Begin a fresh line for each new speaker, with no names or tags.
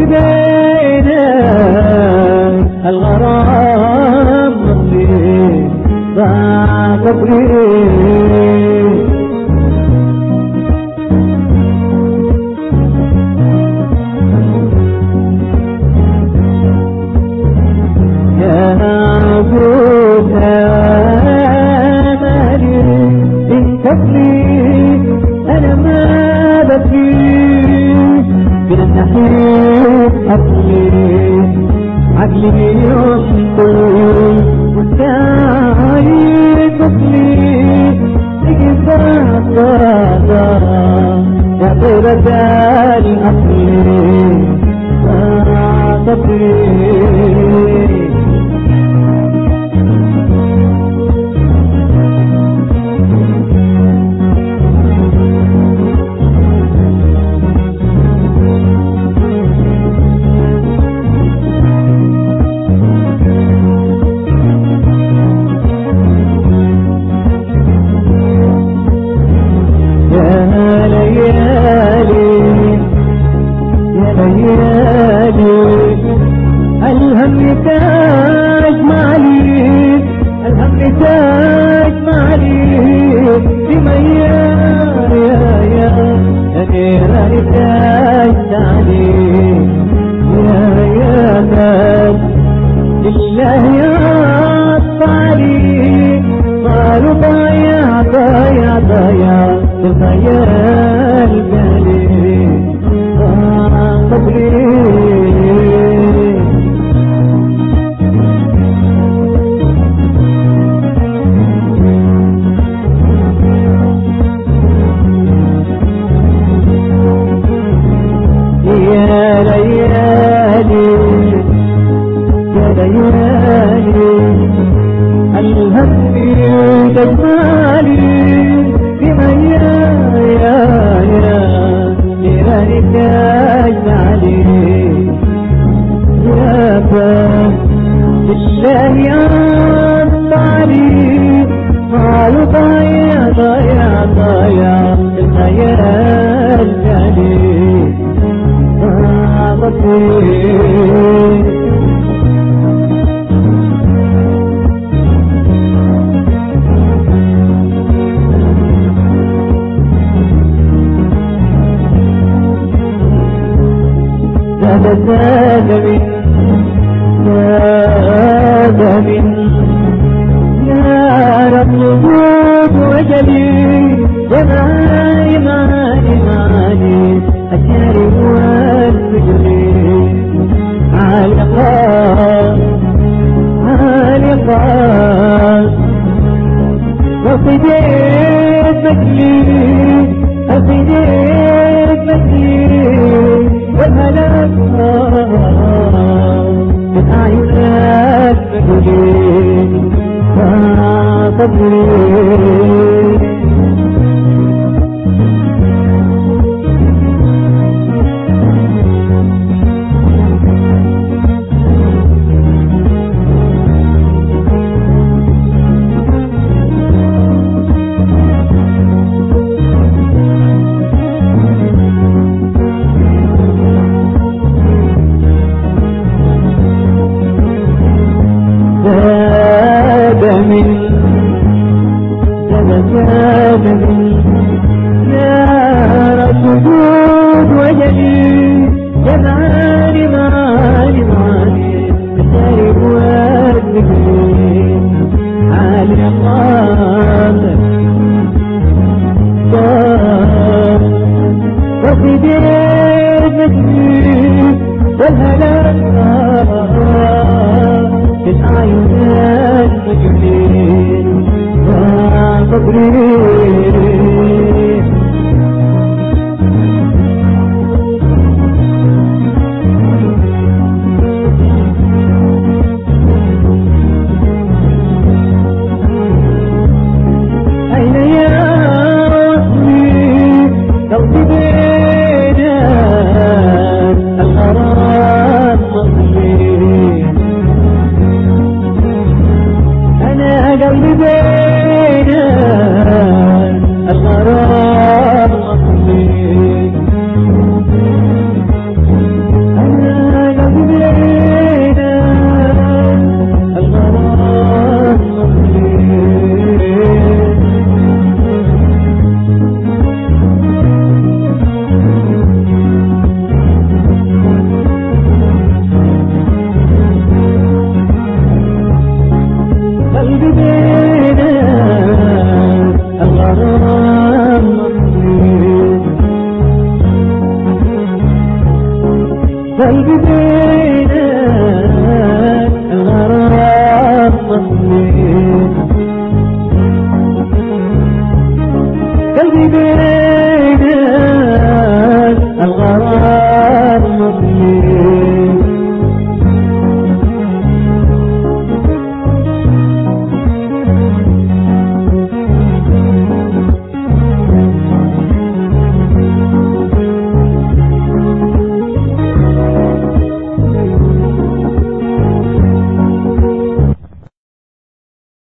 بينك الغرام مضي ضاق بريد يا عبود آمالي انت لي انا ما بكي من النحيف عقلي ينطل والداعي تطلي لقصة ضاضة يا طيرة الأصلي تطلي الهم تاج معليك الهم تاج معليك لميا يا أميرة تاج عليك يا تاج لله يا طالي قالوا ضايع ضايع ضايع ضايع القليل صبري الهم تجمالي بمن يا لذلك اجمالي يا فان بالله يا طالي قالوا ضايع ضايع ضايع الخيال جالي زاد من يا رب وجود وجلي جمالي مالي مالي أجاري والمجري عالقا وصديت مجلي أصديت مجلي والهلاك من أعينك مجلي فصبري يا رب وجود وجلي جمالي مالي مالي الشارب والذكري عالي الله وصديت مجلي والهلاك في الأعينات مجلي صبري أين يا ربي قلبي بينك الغرام مضي أنا قلبي بينك قلبي بين